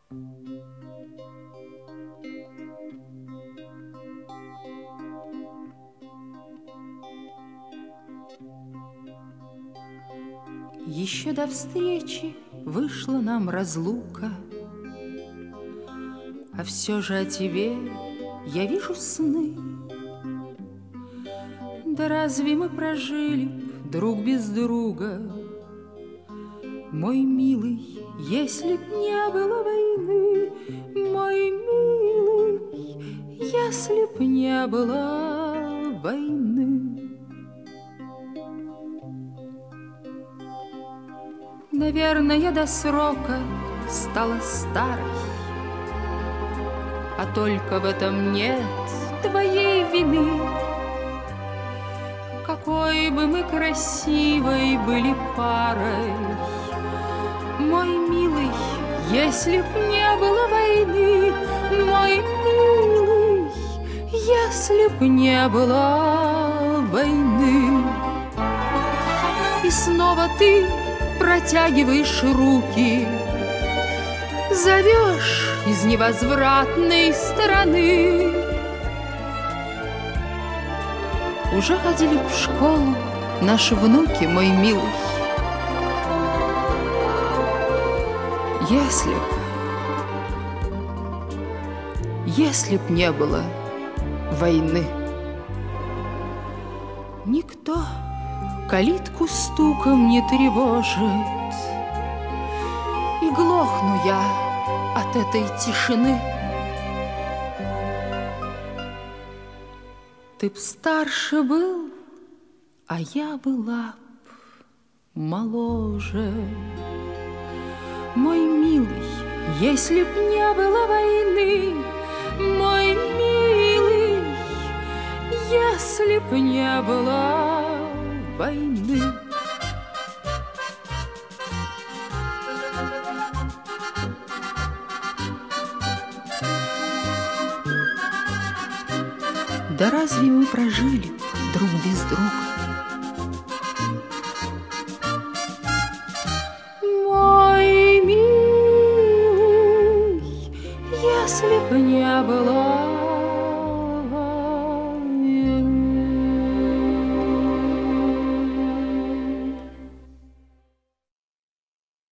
Еще до встречи вышла нам разлука, а все же о тебе я вижу сны. Да разве мы прожили б друг без друга, мой милый, если б не было войны, мой милый, если б не было войны. Наверное, я до срока стала старой, а только в этом нет твоей вины. Какой бы мы красивой были парой, мой милый, если б не было войны, мой милый, если б не было войны. И снова ты протягиваешь руки, зовешь из невозвратной стороны. Уже ходили в школу наши внуки, мой милый. Если б не было войны, никто калитку стуком не тревожит, и глохну я от этой тишины. Ты б старше был, а я была б моложе. Мой милый, если б не было войны, мой милый, если б не было войны. Да разве мы прожили друг без друга? Мой милый, если б не было